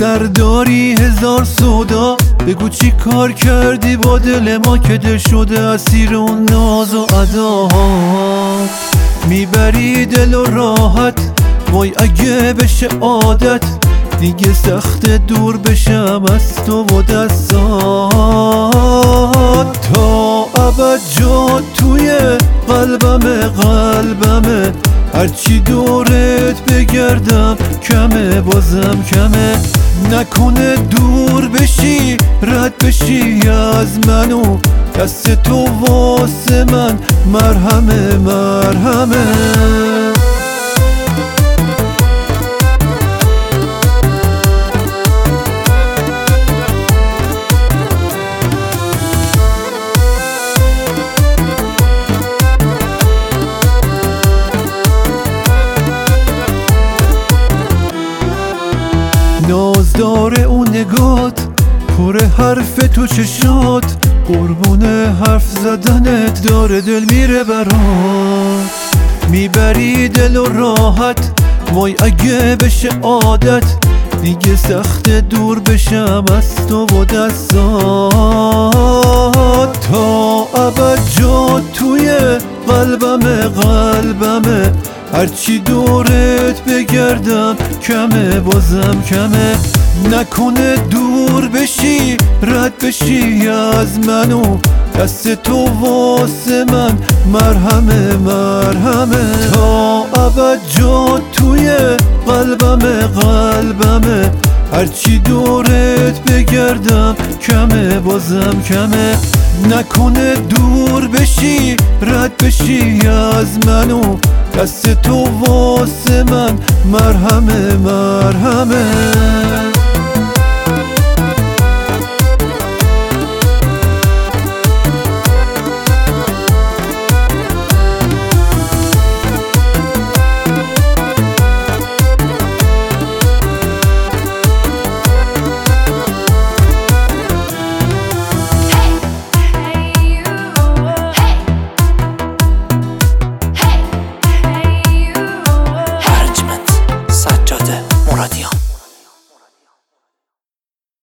داری هزار سودا، بگو چی کار کردی با دل ما که دل شده اسیر اون ناز و اداها. میبری دل و راحت، وای اگه بشه عادت دیگه سخت دور بشم از تو و دستات. تا ابد جا توی قلبمه، هرچی دورت بگردم کمه، بازم کمه. نکنه دور بشی رد بشی از منو، دست تو واسه من مرهمه مرهمه. ناز داره اون نگات، پر حرف تو چشات، قربون حرف زدنت داره دل میره برات. میبری دل و راحت، وای اگه بشه عادت دیگه سخت دور بشم از تو و دستات. تا ابد جا توی قلبمه، هرچی دورت بگردم کمه، بازم کمه. نکنه دور بشی رد بشی از منو، دست تو واسه من مرهمه مرهمه. تا ابد جا توی قلبمه، هرچی دورت بگردم کمه، بازم کمه. نکنه دور بشی رد بشی از منو، دست تو واسه من مرهمه مرهمه.